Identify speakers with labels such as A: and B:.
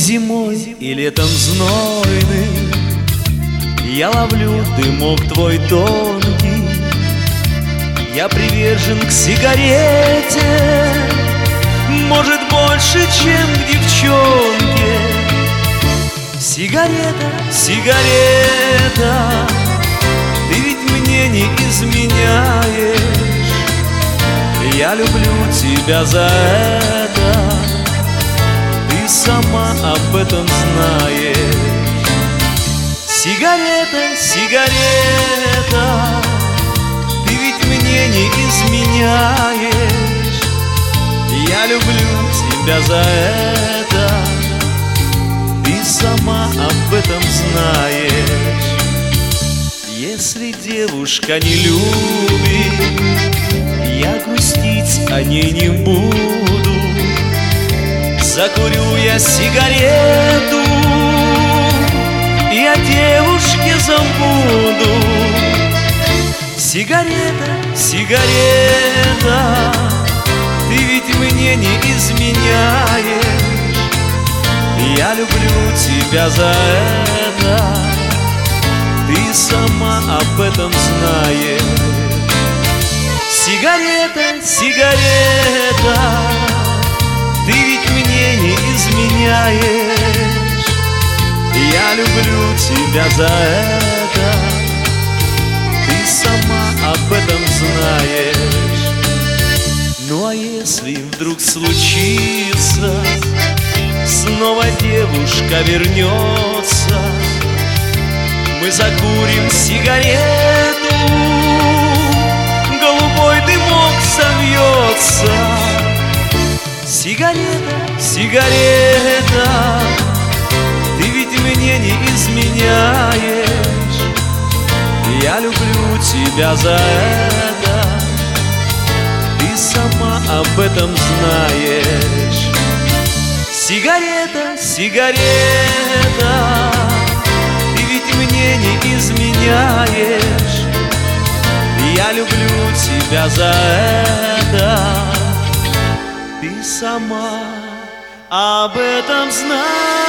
A: зимой, и летом знойным я ловлю дымок твой тонкий. Я привержен к сигарете, может, больше, чем к девчонке. Сигарета, сигарета, ты ведь мне не изменяешь. Я люблю тебя за это, ты сама об этом знаешь. Сигарета, сигарета, ты ведь мне не изменяешь. Я люблю тебя за это, ты сама об этом знаешь. Если девушка не любит, я грустить о ней не буду. Закурю я сигарету и о девушке забуду. Сигарета, сигарета, ты ведь мне не изменяешь. Я люблю тебя за это, ты сама об этом знаешь. Сигарета, сигарета, ты ведь мне не изменяешь. Я люблю тебя за это, ты сама об этом знаешь. Ну а если вдруг случится, снова девушка вернется, мы закурим сигарету, голубой дымок совьется. Сигарета, сигарета, ты ведь мне не изменяешь. Я люблю тебя за это, ты сама об этом знаешь. Сигарета, сигарета, ты ведь мне не изменяешь. Я люблю тебя за это, ты сама об этом знаешь.